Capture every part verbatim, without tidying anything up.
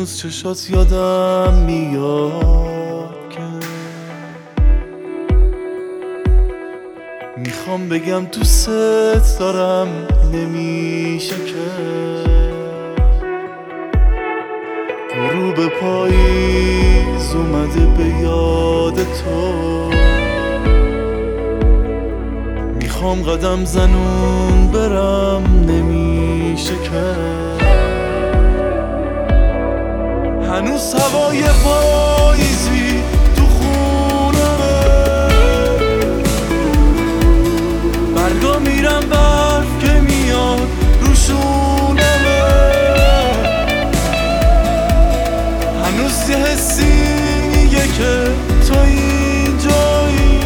هنوز چشات یادم میاد که میخوام بگم دوست دارم نمیشه که غروب پاییز اومده به یاد تو میخوام قدم زنون برم نمیشه که هنوز هوای پاییزی تو خونمه برگا میرم برف که میاد روشونمه هنوز یه حسی میگه که تو اینجایی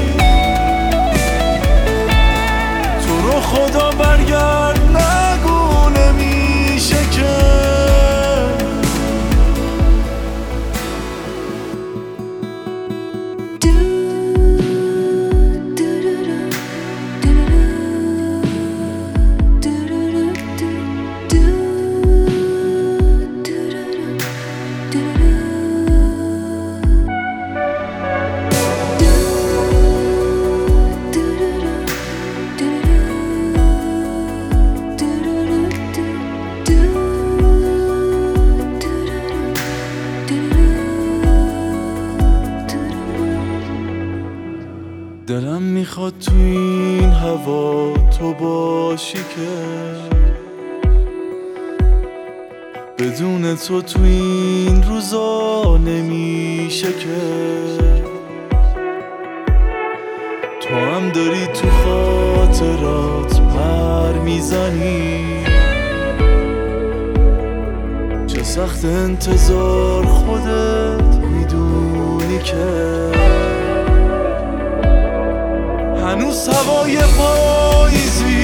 تو رو خدا برگرد نگو نمیشه که دلم میخواد تو این هوا تو باشی که بدون تو تو این روزا نمیشه که تو هم داری تو خاطرات پر میزنی چه سخت انتظار خودت میدونی که هنوز هوای پاییزی